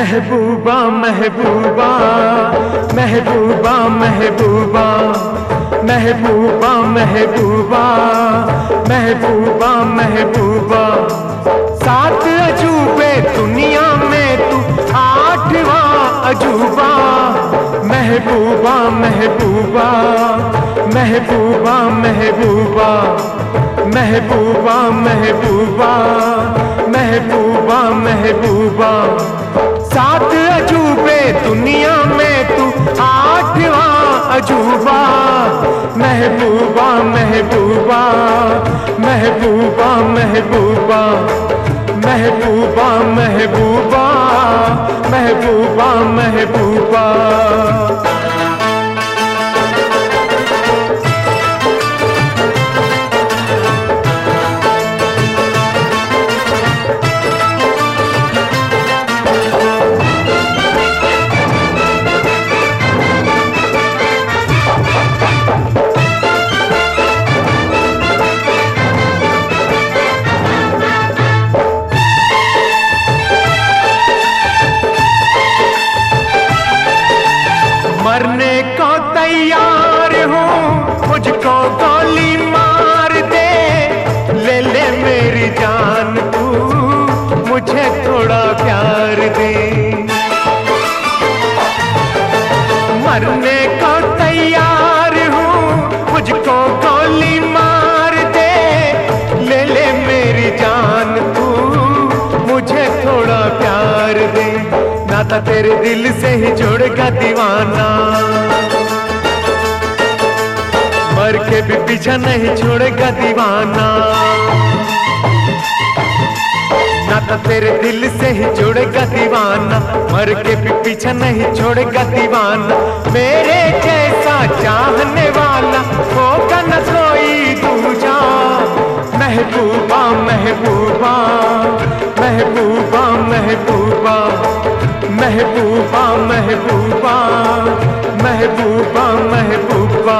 महबूबा महबूबा महबूबा महबूबा महबूबा महबूबा महबूबा महबूबा। सात अजूबे दुनिया में तू आठवां अजूबा। महबूबा महबूबा महबूबा महबूबा महबूबा महबूबा महबूबा महबूबा। सात अजूबे दुनिया में तू आठवां अजूबा। महबूबा महबूबा महबूबा महबूबा महबूबा महबूबा महबूबा महबूबा। मरने को तैयार हूँ, मुझको गोली मार दे। ले ले मेरी जान तू, मुझे थोड़ा प्यार दे। मरने को तैयार हूँ, मुझको गोली मार दे। ले ले मेरी जान तू, मुझे थोड़ा प्यार दे। नाता तेरे दिल से ही जोड़ेगा दीवाना, मर के भी पीछा नहीं छोड़ेगा दीवाना। नाता तेरे दिल से ही जोड़ेगा दीवाना, मर के भी पीछा नहीं छोड़ेगा दीवाना। मेरे जैसा चाहने वाला होगा न कोई दूजा। महबूबा महबूबा महबूबा महबूबा महबूबा महबूबा महबूबा महबूबा।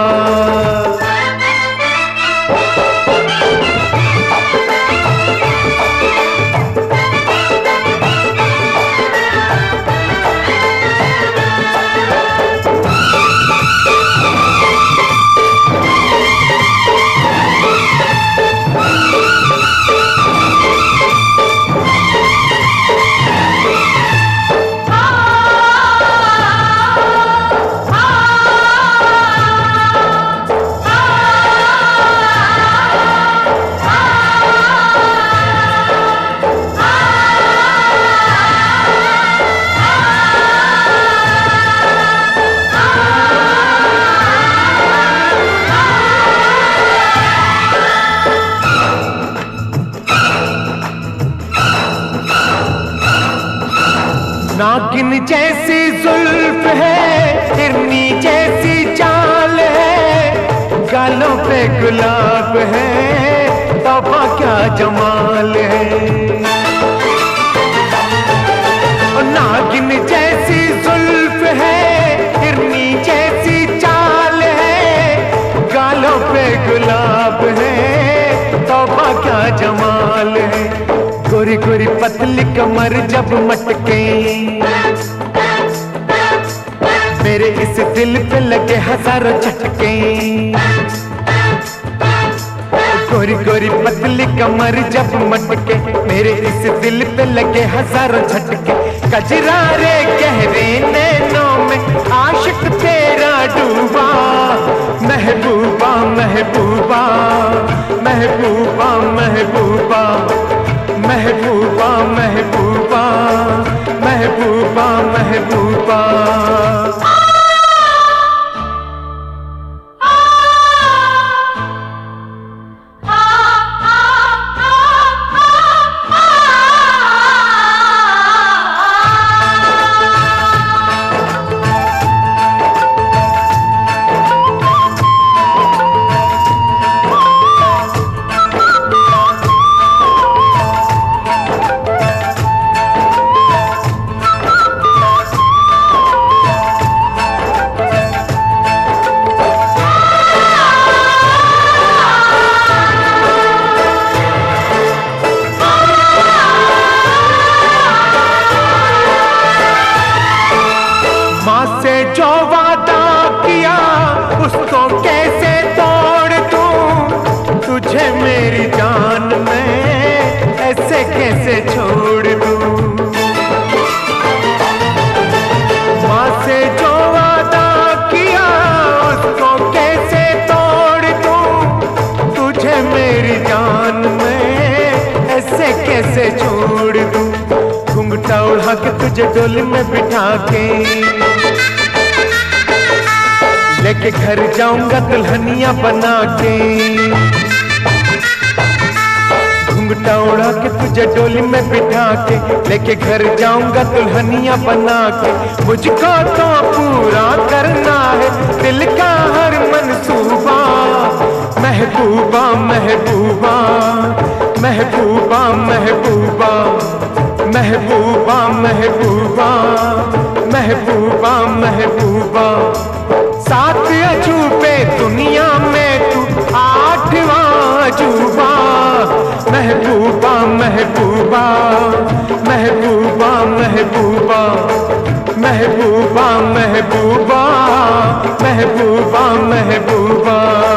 नागिन जैसी जुल्फ है, हिरनी जैसी चाल है। गालों पे गुलाब है, तौबा क्या जमाल है। नागिन जैसी जुल्फ है, हिरनी जैसी चाल है। गालों पे गुलाब है, तौबा क्या जमाल है। गोरी गोरी पतली कमर जब मटके, मेरे इस दिल पे लगे हजारों झटके। गोरी गोरी पतली कमर जब मटके, मेरे इस दिल पे लगे हजारों झटके। कजरारे गहरे नैनों में आशिक तेरा डूबा। महबूबा महबूबा महबूबा महबूबा महबूबा महबूबा महबूबा महबूबा। कैसे छोड़ दूं, माँ से जो वादा किया उसको कैसे तोड़ दूं, तुझे मेरी जान में ऐसे कैसे छोड़ दूं। घुंघटा उड़ा के तुझे डोली में बिठा के लेके घर जाऊंगा दुल्हनिया बना के। घुंघटा उड़ा के तुझे डोली में बिठा के लेके घर जाऊंगा दुल्हनिया बना के। मुझको तो पूरा करना है दिल का हर मंसूबा, महबूबा महबूबा महबूबा महबूबा महबूबा महबूबा महबूबा महबूबा। सात अजूबे दुनिया में तू आठवां अजूबा, महबूबा महबूबा महबूबा महबूबा महबूबा महबूबा महबूबा महबूबा।